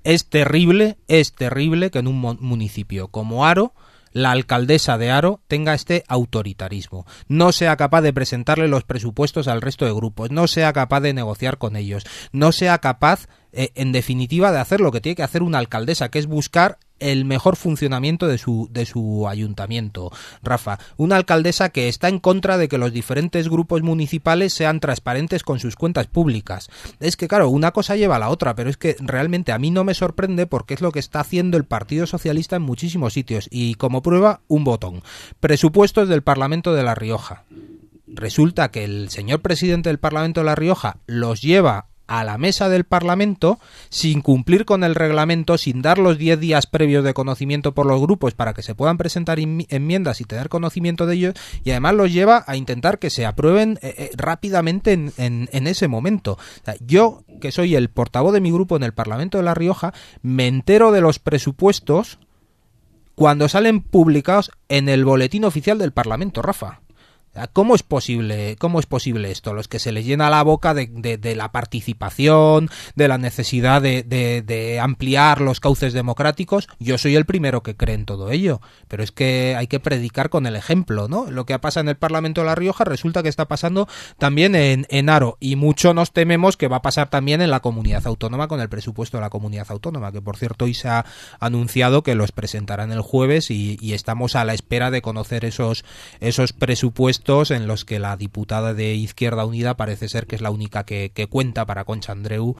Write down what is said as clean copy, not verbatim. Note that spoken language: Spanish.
es terrible que en un municipio como Haro la alcaldesa de Haro tenga este autoritarismo, no sea capaz de presentarle los presupuestos al resto de grupos, no sea capaz de negociar con ellos, no sea capaz, en definitiva, de hacer lo que tiene que hacer una alcaldesa, que es buscar el mejor funcionamiento de su ayuntamiento, Rafa. Una alcaldesa que está en contra de que los diferentes grupos municipales sean transparentes con sus cuentas públicas. Es que, claro, una cosa lleva a la otra, pero es que realmente a mí no me sorprende porque es lo que está haciendo el Partido Socialista en muchísimos sitios. Y como prueba, un botón. Presupuestos del Parlamento de La Rioja. Resulta que el señor presidente del Parlamento de La Rioja los lleva a la mesa del Parlamento sin cumplir con el reglamento, sin dar los 10 días previos de conocimiento por los grupos para que se puedan presentar enmiendas y tener conocimiento de ellos, y además los lleva a intentar que se aprueben rápidamente en ese momento. O sea, yo, que soy el portavoz de mi grupo en el Parlamento de La Rioja, me entero de los presupuestos cuando salen publicados en el boletín oficial del Parlamento, Rafa. ¿Cómo es posible esto? Los que se les llena la boca de la participación, de la necesidad de ampliar los cauces democráticos. Yo soy el primero que cree en todo ello, pero es que hay que predicar con el ejemplo, ¿no? Lo que pasa en el Parlamento de La Rioja resulta que está pasando también en Haro, y mucho nos tememos que va a pasar también en la comunidad autónoma con el presupuesto de la comunidad autónoma, que por cierto hoy se ha anunciado que los presentarán el jueves y estamos a la espera de conocer esos presupuestos en los que la diputada de Izquierda Unida parece ser que es la única que cuenta para Concha Andreu